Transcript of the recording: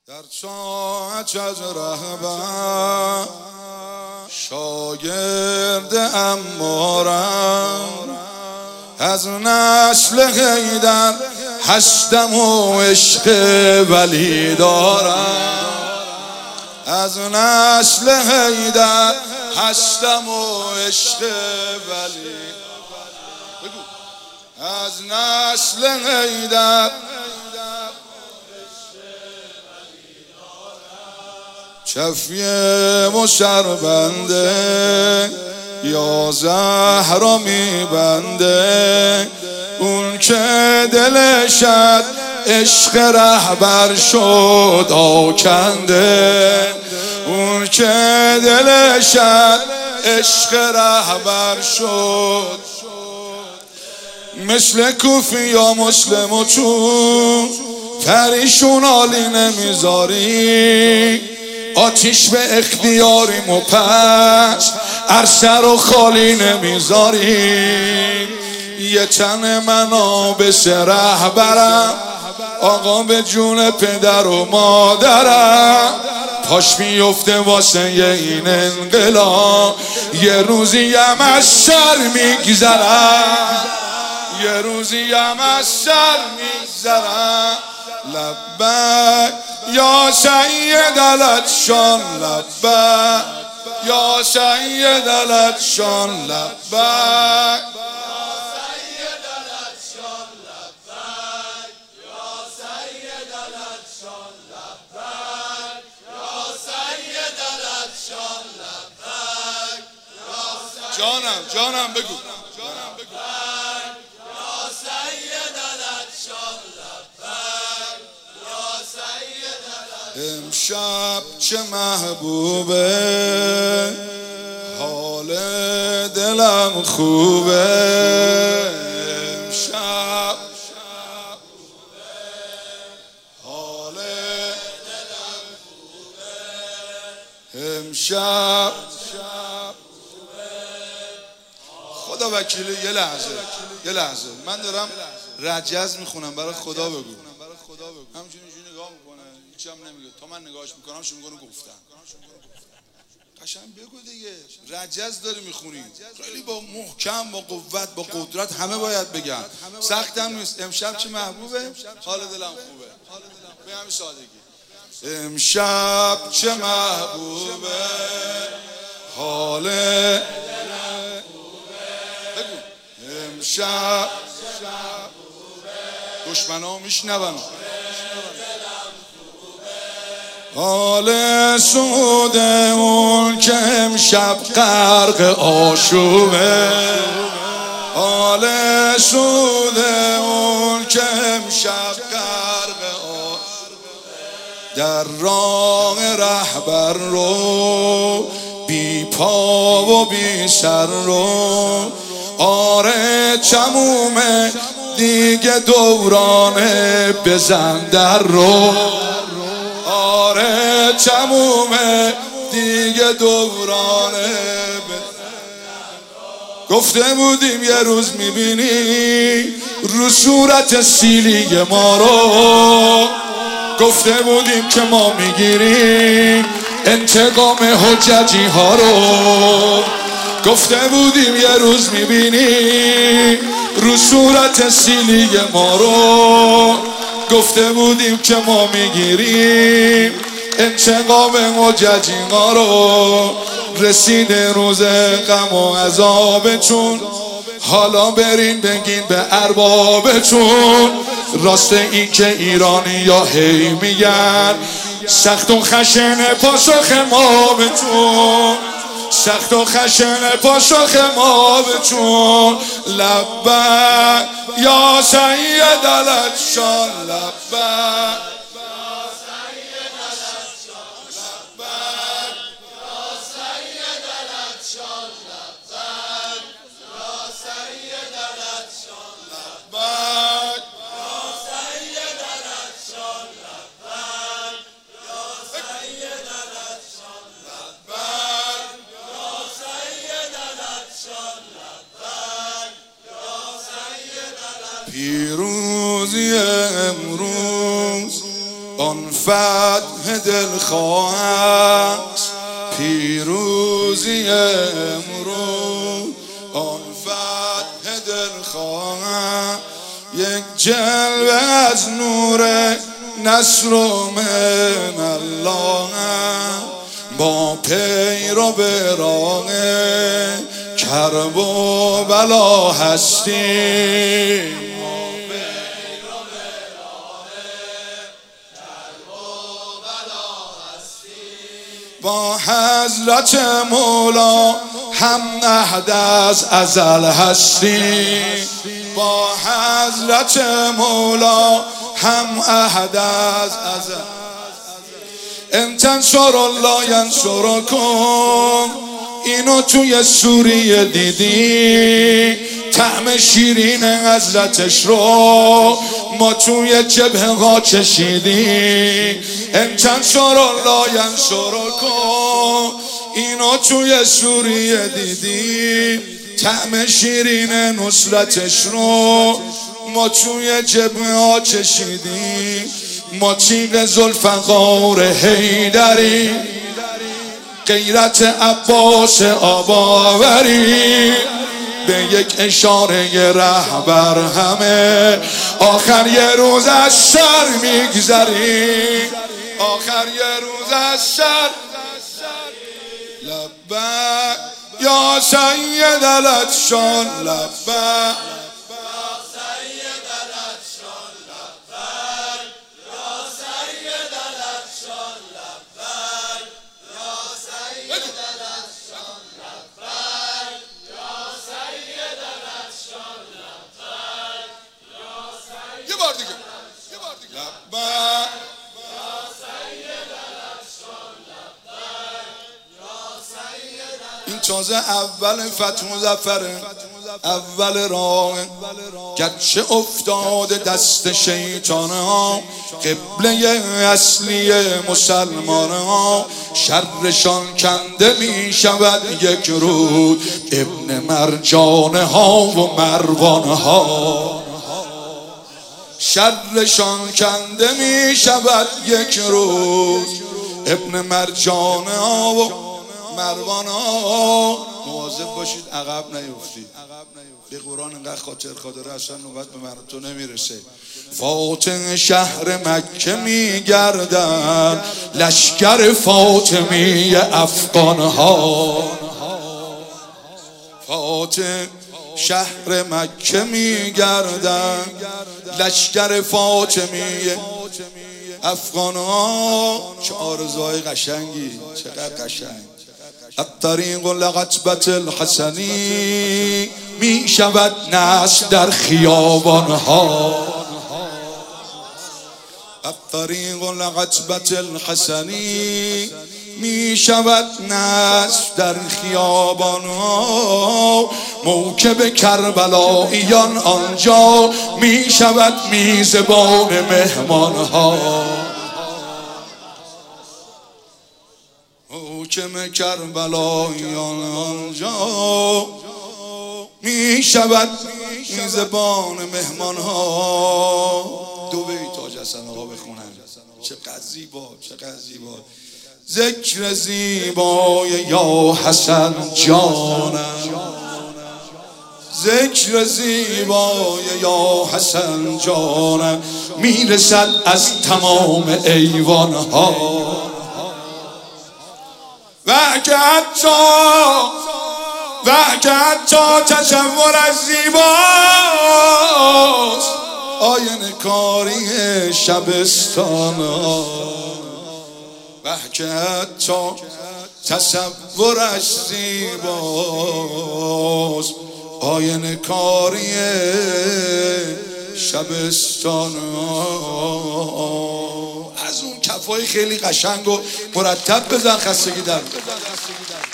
در چاهش از رهبر شاگرد امارم، از نسل حیدر هستم و عشق ولی دارم. از نسل حیدر هستم و عشق ولی، از نسل حیدر چفیه و شربنده یا زهرا میبنده، اون که دلشد عشق رهبر شد آکنده، اون که دلشد عشق رهبر شد. مثل کوفی یا مسلم و چون پریشون عالی نمیذاری، آتیش به اختیاریم و پس عرصه رو خالی نمیذاری. یه تن منو به رهبرم، آقا به جون پدر و مادرم، پاش میفته واسه این انقلاب. یه روزی هم از سر میگذرم، یه روزی هم از سر میگذرم. لبک یا سید الاتشان، لبک یا سید الاتشان، لبک جانم بگو. امشب چه محبوبه، حال دلم خوبه. امشب حال دلم خوبه، امشب خدا وکیلی. یه لحظه من دارم رجز میخونم، برای خدا بگو. همچنین نگاه میکنه، هیچی هم نمیگه، تا من نگاهش میکنم شروع میکنه گفتن. قشنگ بگو دیگه، رجز داری میخونی، خیلی با محکم، با قوت، با قدرت همه باید بگن، سخت هم نیست. امشب چه محبوبه، حال دلم خوبه، به همین سادگی. امشب چه محبوبه، حال دلم خوبه. بگو امشب دشمنا میشنون، حال سود اون که امشب غرق آشوبه، حال سود اون که امشب غرق آشوبه. در راه رهبر رو بی پا و بی سر رو، آره چمومه دیگه دورانه بزن در رو، آره چمومه دیگه دورانه بزن. گفته بودیم یه روز میبینی رو صورت سیلی ما رو، گفته بودیم که ما میگیریم انتقام حججی ها رو، گفته بودیم یه روز میبینی رو صورت سیلی ما رو، گفته بودیم که ما میگیریم انتقام حججینا رو. رسیده روز غم و عذابتون، حالا برین بگین به اربابتون، راست این که ایرانی یا هی میگن سخت و خشن پاسخ ما بهتون، سخت و خشن پاسخ ما بهتون. لبک یا سید الاتشان، لبک پیروزی امروز آن فتح دلخواه است پیروزی امروز، آن فتح دلخواه یک جلوه از نور نصر من الله، با پیرو به راه کرب و بلا هستی. با حضرت مولا هم عهد از ازل هستی، با حضرت مولا هم عهد از ازل. ان تنصر الله ینصرکم، اینو توی سوریه دیدی، طعم شیرین حضرتش رو ما توی جبهه ها چشیدیم. ان تنصر الله ینصرکم، اینو توی سوریه دیدی، طعم شیرین نصرتش رو ما توی جبهه ها چشیدیم. ما تیغ ذوالفقار حیدری، غیرت عباس آباوری، به یک اشاره رهبر همه آخر یه روز از سر میگذری، آخر یه روز از سر. لبک یا سید الاتشان، لبک این تازه اول فتح مظفره، اول راه. گرچه افتاده دست شیطان ها، قبله اصلی مسلمان ها، شرشان کنده می شود یک روز. ابن مرجان ها و مروان ها، شرشان کنده می شود یک روز. ابن مرجان ها و مروان ها، مواظب باشید عقب نیفتید. به قرآن انقدر خاطر داره اصلا نوبت به من تو نمیرسه. فاتح شهر مکه میگردن لشکر فاطمی افغان ها، فاتح شهر مکه میگردن لشکر فاطمی افغان ها. چه آرزوهای قشنگی، چقدر قشنگ. الطریق لقطبت الحسنی، می شود نصر در خیابان ها. الطریق لقطبت الحسنی، می شود نصر در خیابان ها. موکب کربلاییان آنجا می شود میزبان مهمان ها. حکم کربلاییان آنجا می شود میزبان مهمان ها. دو بیت تاج حسن آقا بخونن، چقدر زیبا، چقدر زیبا. ذکر زیبای یا حسن جانم، ذکر زیبای یا حسن جانم، میرسد از تمام ایوان ها. و که حتی تصور از زیباست آینه کاری شبستان ها. و که حتی تصور از زیباست آینه کاری شبستان ها. از اون کفای خیلی قشنگ و مرتب بزن، خستگی در